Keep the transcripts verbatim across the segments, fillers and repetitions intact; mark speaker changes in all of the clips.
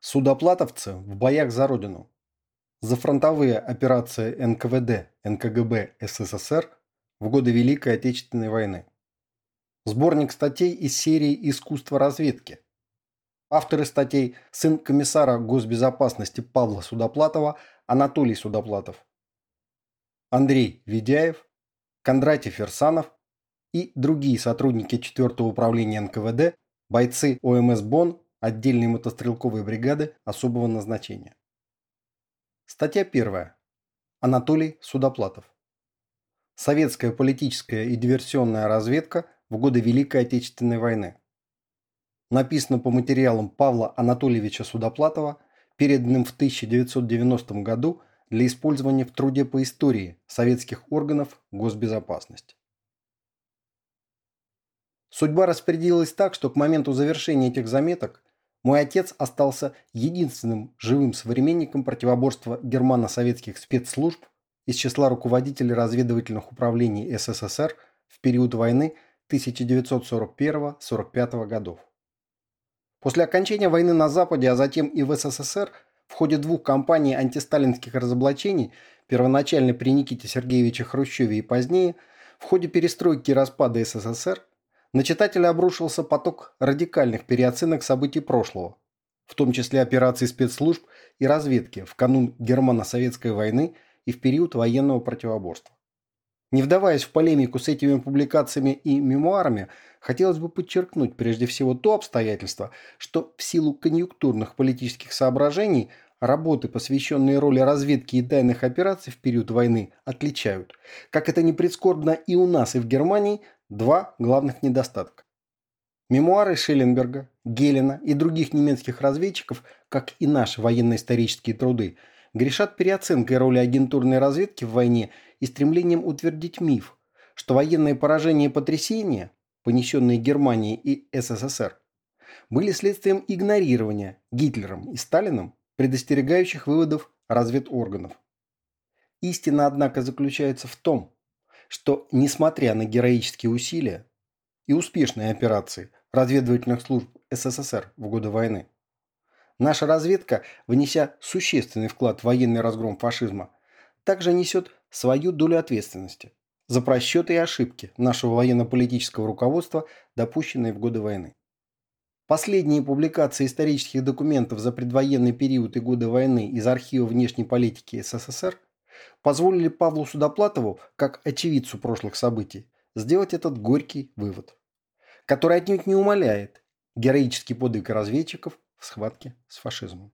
Speaker 1: Судоплатовцы в боях за Родину. Зафронтовые операции эн ка вэ дэ, эн ка гэ бэ эс эс эс эр в годы Великой Отечественной войны. Сборник статей из серии «Искусство разведки». Авторы статей – сын комиссара госбезопасности Павла Судоплатова Анатолий Судоплатов, Андрей Ведяев, Кондратий Фирсанов и другие сотрудники четвёртого управления эн ка вэ дэ, бойцы о эм эс «Бон», отдельной мотострелковой бригады особого назначения. Статья первая. Анатолий Судоплатов. Советская политическая и диверсионная разведка в годы Великой Отечественной войны. Написано по материалам Павла Анатольевича Судоплатова, переданным в тысяча девятьсот девяностом году для использования в труде по истории советских органов госбезопасности. Судьба распорядилась так, что к моменту завершения этих заметок мой отец остался единственным живым современником противоборства германо-советских спецслужб из числа руководителей разведывательных управлений эс эс эс эр в период войны тысяча девятьсот сорок первого — сорок пятого годов. После окончания войны на Западе, а затем и в эс эс эс эр, в ходе двух кампаний антисталинских разоблачений, первоначально при Никите Сергеевиче Хрущеве и позднее, в ходе перестройки и распада эс эс эс эр, на читателя обрушился поток радикальных переоценок событий прошлого, в том числе операций спецслужб и разведки в канун германо-советской войны и в период военного противоборства. Не вдаваясь в полемику с этими публикациями и мемуарами, хотелось бы подчеркнуть прежде всего то обстоятельство, что в силу конъюнктурных политических соображений работы, посвященные роли разведки и тайных операций в период войны, отличают, как это ни прискорбно и у нас, и в Германии, два главных недостатка. Мемуары Шелленберга, Гелена и других немецких разведчиков, как и наши военно-исторические труды, грешат переоценкой роли агентурной разведки в войне и стремлением утвердить миф, что военные поражения и потрясения, понесенные Германией и эс эс эс эр, были следствием игнорирования Гитлером и Сталином предостерегающих выводов разведорганов. Истина, однако, заключается в том, что, несмотря на героические усилия и успешные операции разведывательных служб эс эс эс эр в годы войны, наша разведка, внеся существенный вклад в военный разгром фашизма, также несет свою долю ответственности за просчеты и ошибки нашего военно-политического руководства, допущенные в годы войны. Последние публикации исторических документов за предвоенный период и годы войны из архива внешней политики эс эс эс эр позволили Павлу Судоплатову, как очевидцу прошлых событий, сделать этот горький вывод, который отнюдь не умаляет героический подвиг разведчиков в схватке с фашизмом.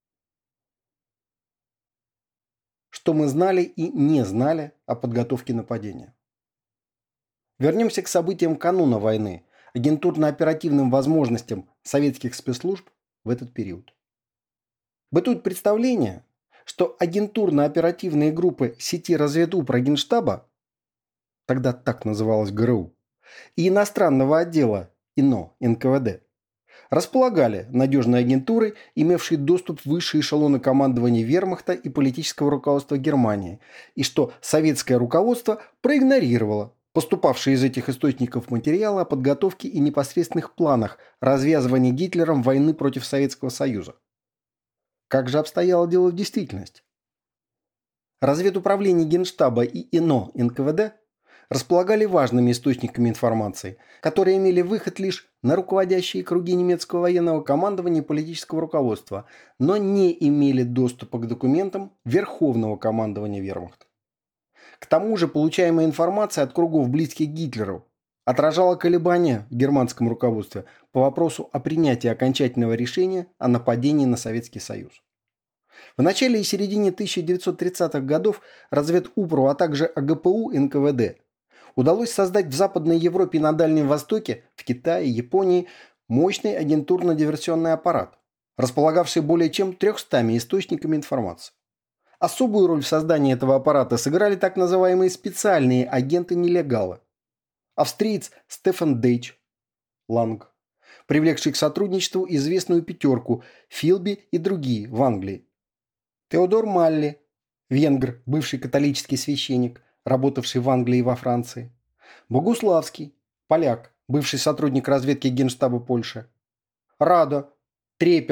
Speaker 1: Что мы знали и не знали о подготовке нападения. Вернемся к событиям кануна войны, агентурно-оперативным возможностям советских спецслужб в этот период. Бытует представление, что агентурно-оперативные группы сети разведупра Генштаба, тогда так называлась гэ эр у, и иностранного отдела ИНО эн ка вэ дэ, располагали надежной агентурой, имевшей доступ в высшие эшелоны командования вермахта и политического руководства Германии, и что советское руководство проигнорировало поступавшие из этих источников материалы о подготовке и непосредственных планах развязывания Гитлером войны против Советского Союза. Как же обстояло дело в действительности? Разведуправление Генштаба и ИНО эн ка вэ дэ располагали важными источниками информации, которые имели выход лишь на руководящие круги немецкого военного командования и политического руководства, но не имели доступа к документам Верховного командования вермахта. К тому же получаемая информация от кругов, близких к Гитлеру, отражала колебания в германском руководстве по вопросу о принятии окончательного решения о нападении на Советский Союз. В начале и середине тысяча девятьсот тридцатых годов разведупру, а также а гэ пэ у эн ка вэ дэ удалось создать в Западной Европе и на Дальнем Востоке, в Китае и Японии, мощный агентурно-диверсионный аппарат, располагавший более чем трехстами источниками информации. Особую роль в создании этого аппарата сыграли так называемые специальные агенты-нелегалы. Австриец Стефан Дейч, Ланг, привлекший к сотрудничеству известную пятерку Филби и другие в Англии. Теодор Малли, венгр, бывший католический священник, работавший в Англии и во Франции. Богуславский, поляк, бывший сотрудник разведки Генштаба Польши. Радо, трепер,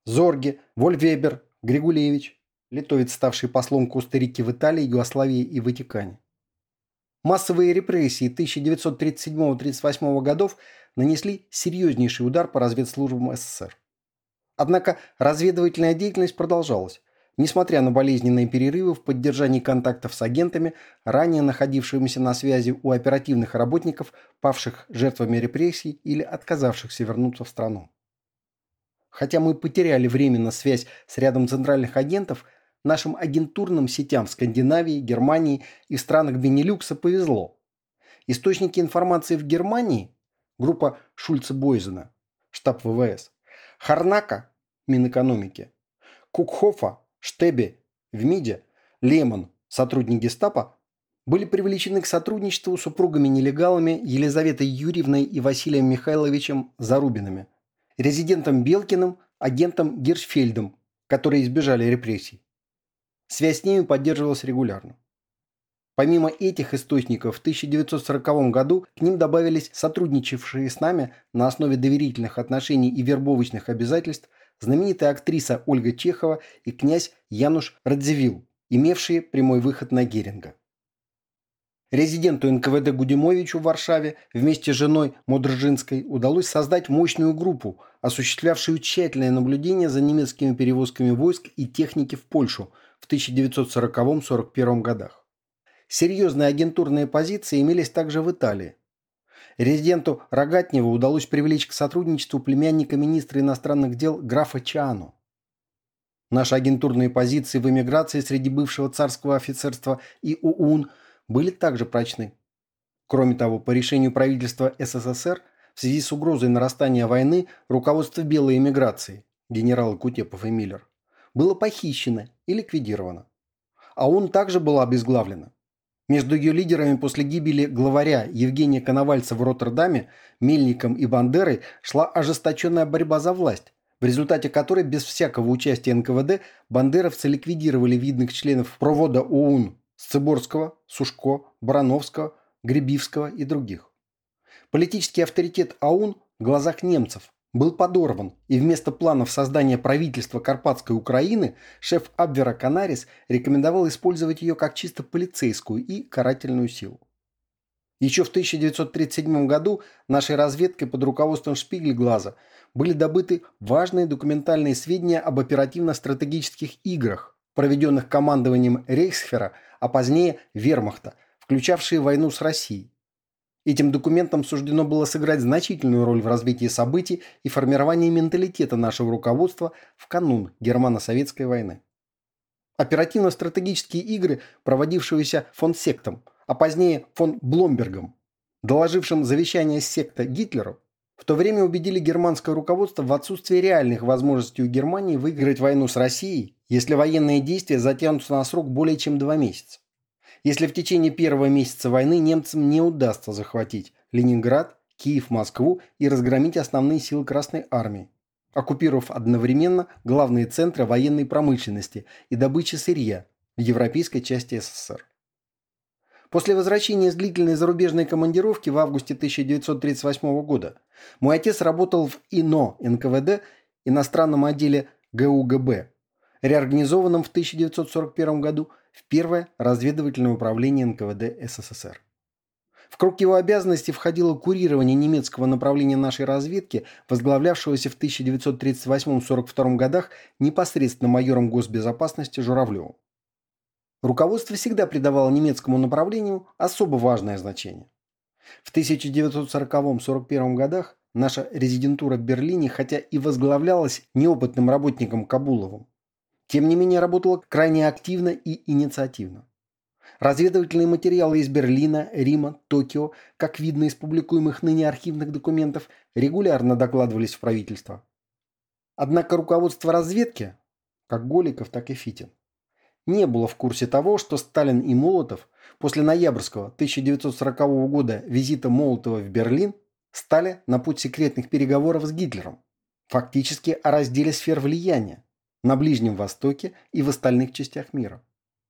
Speaker 1: Зорге, Вольвебер, Григулевич, литовец, ставший послом Коста-Рики в Италии, Югославии и Ватикане. Массовые репрессии тысяча девятьсот тридцать седьмого — тридцать восьмого годов нанесли серьезнейший удар по разведслужбам СССР. Однако разведывательная деятельность продолжалась, несмотря на болезненные перерывы в поддержании контактов с агентами, ранее находившимися на связи у оперативных работников, павших жертвами репрессий или отказавшихся вернуться в страну. Хотя мы потеряли временно связь с рядом центральных агентов, нашим агентурным сетям в Скандинавии, Германии и в странах Бенилюкса повезло. Источники информации в Германии – группа Шульце-Бойзена, штаб ВВС, Харнака, Минэкономики, Кукхофа, Штебе, в МИДе, Лемон, сотрудник гестапо, были привлечены к сотрудничеству с супругами-нелегалами Елизаветой Юрьевной и Василием Михайловичем Зарубиными, резидентом Белкиным, агентом Гиршфельдом, которые избежали репрессий. Связь с ними поддерживалась регулярно. Помимо этих источников, в тысяча девятьсот сороковом году к ним добавились сотрудничавшие с нами на основе доверительных отношений и вербовочных обязательств знаменитая актриса Ольга Чехова и князь Януш Радзивилл, имевшие прямой выход на Геринга. Резиденту эн ка вэ дэ Гудимовичу в Варшаве вместе с женой Модржинской удалось создать мощную группу, осуществлявшую тщательное наблюдение за немецкими перевозками войск и техники в Польшу в тысяча девятьсот сороковом — сорок первом годах. Серьезные агентурные позиции имелись также в Италии. Резиденту Рогатневу удалось привлечь к сотрудничеству племянника министра иностранных дел графа Чиано. Наши агентурные позиции в эмиграции среди бывшего царского офицерства и ОУН были также прочны. Кроме того, по решению правительства эс эс эс эр в связи с угрозой нарастания войны руководство белой эмиграции, генералы Кутепов и Миллер, было похищено и ликвидировано. ОУН также была обезглавлена. Между ее лидерами после гибели главаря Евгения Коновальца в Роттердаме, Мельником и Бандерой шла ожесточенная борьба за власть, в результате которой без всякого участия эн ка вэ дэ бандеровцы ликвидировали видных членов провода ОУН Сцеборского, Сушко, Барановского, Гребивского и других. Политический авторитет ОУН в глазах немцев был подорван, и вместо планов создания правительства Карпатской Украины шеф Абвера Канарис рекомендовал использовать ее как чисто полицейскую и карательную силу. Еще в тысяча девятьсот тридцать седьмом году нашей разведкой под руководством Шпигльглаза были добыты важные документальные сведения об оперативно-стратегических играх, проведенных командованием Рейхсфера, а позднее Вермахта, включавшие войну с Россией. Этим документам суждено было сыграть значительную роль в развитии событий и формировании менталитета нашего руководства в канун Германо-Советской войны. Оперативно-стратегические игры, проводившиеся фон Сектом, а позднее фон Бломбергом, доложившим завещание секта Гитлеру, в то время убедили германское руководство в отсутствии реальных возможностей у Германии выиграть войну с Россией, если военные действия затянутся на срок более чем два месяца. Если в течение первого месяца войны немцам не удастся захватить Ленинград, Киев, Москву и разгромить основные силы Красной Армии, оккупировав одновременно главные центры военной промышленности и добычи сырья в европейской части эс эс эс эр. После возвращения с длительной зарубежной командировки в августе тысяча девятьсот тридцать восьмого года мой отец работал в ИНО эн ка вэ дэ, иностранном отделе гэ у гэ бэ, реорганизованном в тысяча девятьсот сорок первом году в первое разведывательное управление эн ка вэ дэ эс эс эс эр. В круг его обязанностей входило курирование немецкого направления нашей разведки, возглавлявшегося в тысяча девятьсот тридцать восьмом — сорок втором годах непосредственно майором госбезопасности Журавлевым. Руководство всегда придавало немецкому направлению особо важное значение. В тысяча девятьсот сороковом — сорок первом годах наша резидентура в Берлине, хотя и возглавлялась неопытным работником Кабуловым, тем не менее работала крайне активно и инициативно. Разведывательные материалы из Берлина, Рима, Токио, как видно из публикуемых ныне архивных документов, регулярно докладывались в правительство. Однако руководство разведки, как Голиков, так и Фитин, не было в курсе того, что Сталин и Молотов после ноябрьского тысяча девятьсот сорокового года визита Молотова в Берлин стали на путь секретных переговоров с Гитлером, фактически о разделе сфер влияния на Ближнем Востоке и в остальных частях мира.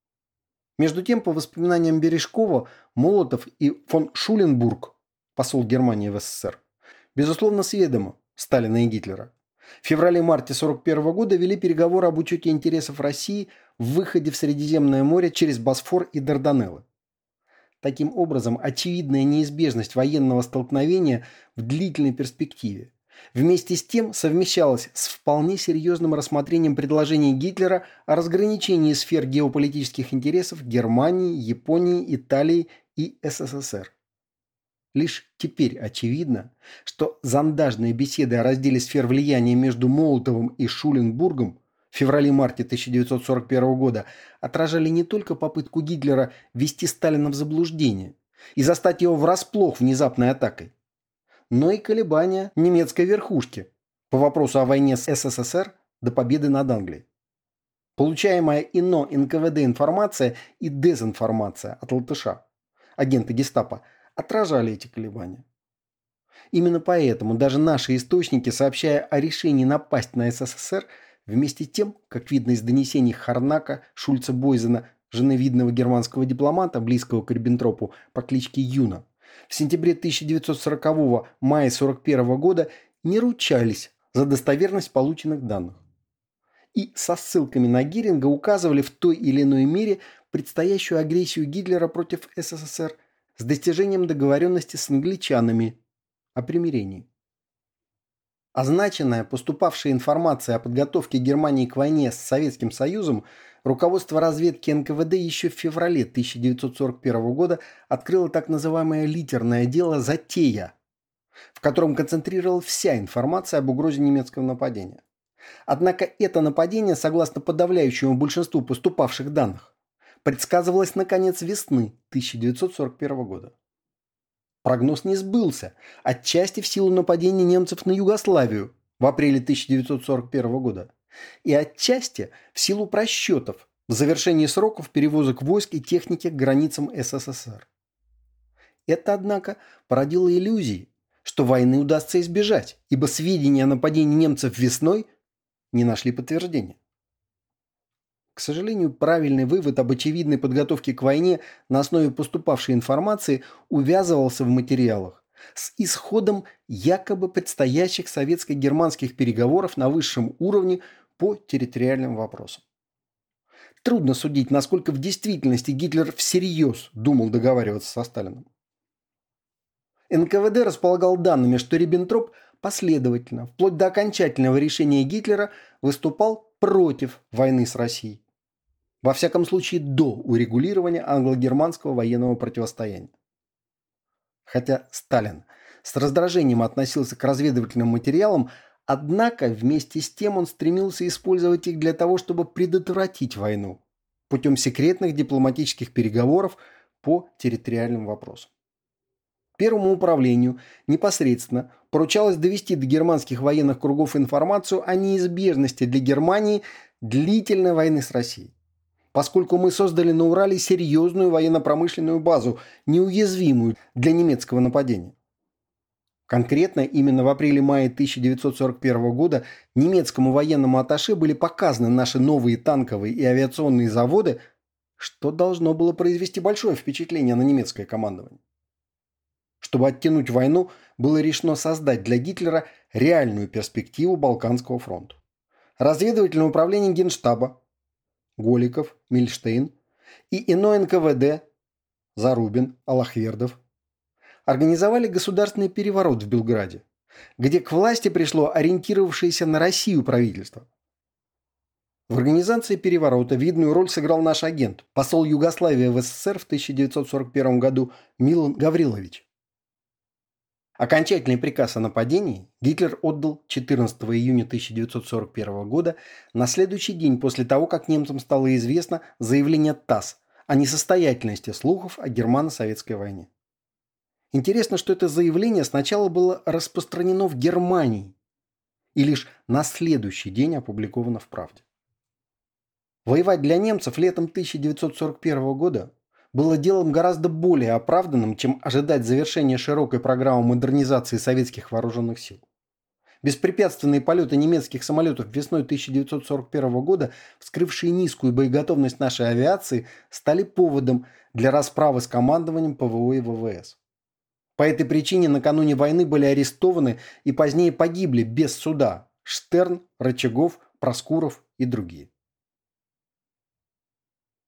Speaker 1: Между тем, по воспоминаниям Бережкова, Молотов и фон Шуленбург, посол Германии в эс эс эс эр, безусловно, сведомы Сталина и Гитлера. В феврале-марте сорок первого года вели переговоры об учете интересов России в выходе в Средиземное море через Босфор и Дарданеллы. Таким образом, очевидная неизбежность военного столкновения в длительной перспективе вместе с тем совмещалась с вполне серьезным рассмотрением предложений Гитлера о разграничении сфер геополитических интересов Германии, Японии, Италии и СССР. Лишь теперь очевидно, что зондажные беседы о разделе сфер влияния между Молотовым и Шуленбургом в феврале-марте тысяча девятьсот сорок первого года отражали не только попытку Гитлера ввести Сталина в заблуждение и застать его врасплох внезапной атакой, но и колебания немецкой верхушки по вопросу о войне с СССР до победы над Англией. Получаемая ИНО эн ка вэ дэ информация и дезинформация от Латыша, агента гестапо, отражали эти колебания. Именно поэтому даже наши источники, сообщая о решении напасть на СССР, вместе с тем, как видно из донесений Харнака, Шульца-Бойзена, жены видного германского дипломата, близкого к Риббентропу по кличке Юна, в сентябре тысяча девятьсот сорокового – мае сорок первого года не ручались за достоверность полученных данных. И со ссылками на Геринга указывали в той или иной мере предстоящую агрессию Гитлера против СССР с достижением договоренности с англичанами о примирении. Означенная поступавшая информация о подготовке Германии к войне с Советским Союзом руководство разведки эн ка вэ дэ еще в феврале тысяча девятьсот сорок первого года открыло так называемое литерное дело «Затея», в котором концентрировалась вся информация об угрозе немецкого нападения. Однако это нападение, согласно подавляющему большинству поступавших данных, предсказывалось на конец весны тысяча девятьсот сорок первого года. Прогноз не сбылся, отчасти в силу нападения немцев на Югославию в апреле тысяча девятьсот сорок первого года и отчасти в силу просчетов в завершении сроков перевозок войск и техники к границам эс эс эс эр. Это, однако, породило иллюзии, что войны удастся избежать, ибо сведения о нападении немцев весной не нашли подтверждения. К сожалению, правильный вывод об очевидной подготовке к войне на основе поступавшей информации увязывался в материалах с исходом якобы предстоящих советско-германских переговоров на высшем уровне по территориальным вопросам. Трудно судить, насколько в действительности Гитлер всерьез думал договариваться со Сталиным. эн ка вэ дэ располагал данными, что Риббентроп последовательно, вплоть до окончательного решения Гитлера, выступал против войны с Россией. Во всяком случае, до урегулирования англо-германского военного противостояния. Хотя Сталин с раздражением относился к разведывательным материалам, однако вместе с тем он стремился использовать их для того, чтобы предотвратить войну путем секретных дипломатических переговоров по территориальным вопросам. Первому управлению непосредственно поручалось довести до германских военных кругов информацию о неизбежности для Германии длительной войны с Россией, поскольку мы создали на Урале серьезную военно-промышленную базу, неуязвимую для немецкого нападения. Конкретно именно в апреле-мае тысяча девятьсот сорок первого года немецкому военному атташе были показаны наши новые танковые и авиационные заводы, что должно было произвести большое впечатление на немецкое командование. Чтобы оттянуть войну, было решено создать для Гитлера реальную перспективу Балканского фронта. Разведывательное управление Генштаба, Голиков, Мильштейн и ИНО эн ка вэ дэ, Зарубин, Аллахвердов, организовали государственный переворот в Белграде, где к власти пришло ориентировавшееся на Россию правительство. В организации переворота видную роль сыграл наш агент, посол Югославии в эс эс эс эр в тысяча девятьсот сорок первом году Милан Гаврилович. Окончательный приказ о нападении Гитлер отдал четырнадцатого июня тысяча девятьсот сорок первого года, на следующий день после того, как немцам стало известно заявление ТАСС о несостоятельности слухов о германо-советской войне. Интересно, что это заявление сначала было распространено в Германии и лишь на следующий день опубликовано в «Правде». Воевать для немцев летом тысяча девятьсот сорок первого года было делом гораздо более оправданным, чем ожидать завершения широкой программы модернизации советских вооруженных сил. Беспрепятственные полеты немецких самолетов весной тысяча девятьсот сорок первого года, вскрывшие низкую боеготовность нашей авиации, стали поводом для расправы с командованием пэ вэ о и вэ вэ эс. По этой причине накануне войны были арестованы и позднее погибли без суда Штерн, Рычагов, Проскуров и другие.